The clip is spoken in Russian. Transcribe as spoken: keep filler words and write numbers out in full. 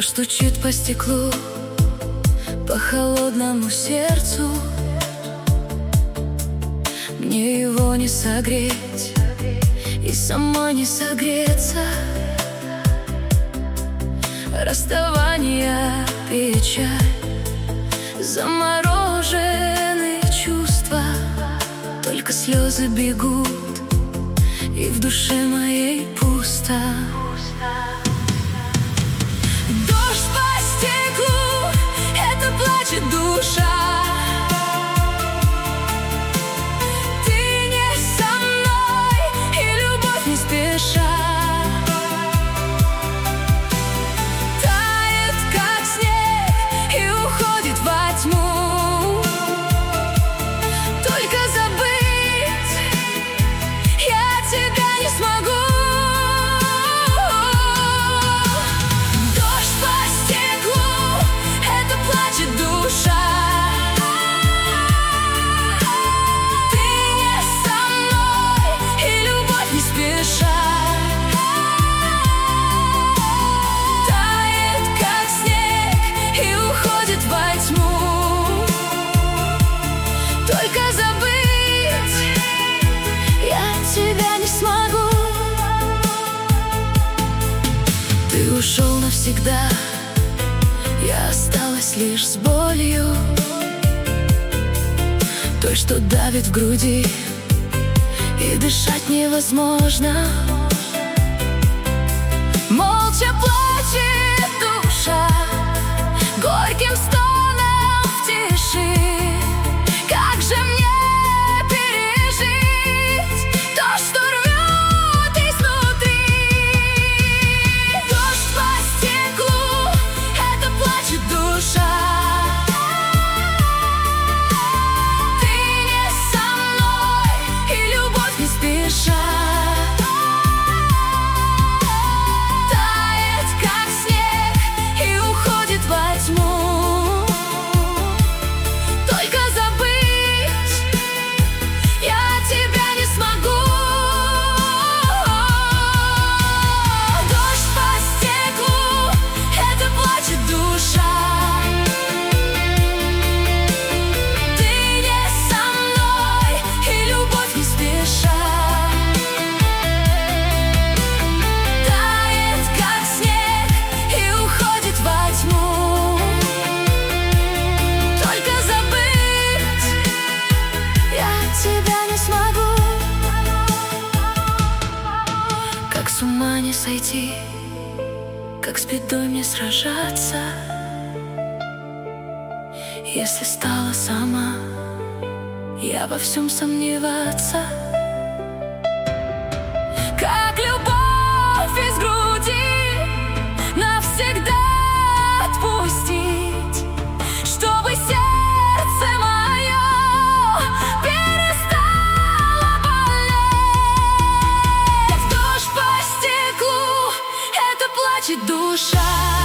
Дождь стучит по стеклу, по холодному сердцу. Мне его не согреть и сама не согреться. Расставание, печаль, замороженные чувства. Только слезы бегут, и в душе моей пусто. Дождь по стеклу, это плачет душа. Ты не со мной, и любовь не спеша тает, как снег, и уходит во тьму. Только забыть я тебя не смогу. Ты ушел навсегда, я осталась лишь с болью, той, что давит в груди, и дышать невозможно. Молча плачет душа горьким стоном в тиши. Как же мне с ума не сойти, как с бедой мне сражаться, если стала сама я во всем сомневаться. Как любовь из груди навсегда отпустить, чтобы сердце мое перестало болеть. Дождь по стеклу, это плачет душа.